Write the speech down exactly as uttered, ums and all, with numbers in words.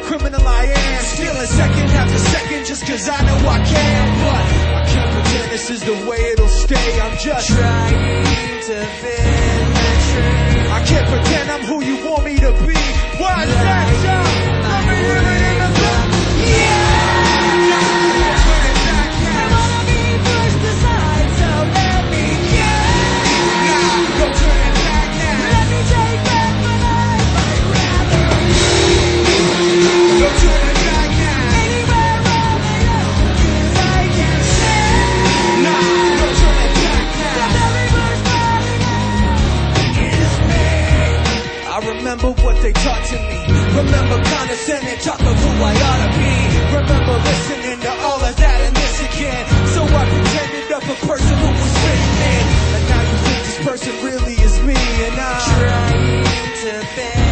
criminal I am, stealing second after second just cause I know I can. But I can't pretend this is the way it'll stay. I'm just trying to fit the train. I can't pretend I'm who you want me to be. Why is that, y'all? Let me hear it in the back. Yeah! Remember what they taught to me. Remember condescending talk of who I ought to be. Remember listening to all of that and this again. So I pretended of a person who was fitting in. And now you think this person really is me. And I'm trying to fit